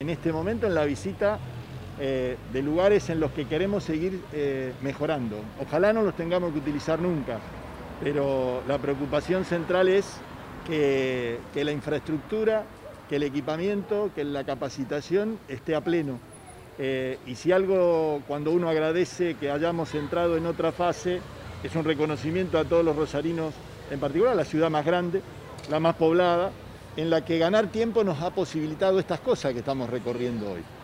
En este momento en la visita de lugares en los que queremos seguir mejorando. Ojalá no los tengamos que utilizar nunca, pero la preocupación central es que la infraestructura, que el equipamiento, que la capacitación esté a pleno. Y si algo, cuando uno agradece que hayamos entrado en otra fase, es un reconocimiento a todos los rosarinos, en particular a la ciudad más grande, la más poblada, en la que ganar tiempo nos ha posibilitado estas cosas que estamos recorriendo hoy.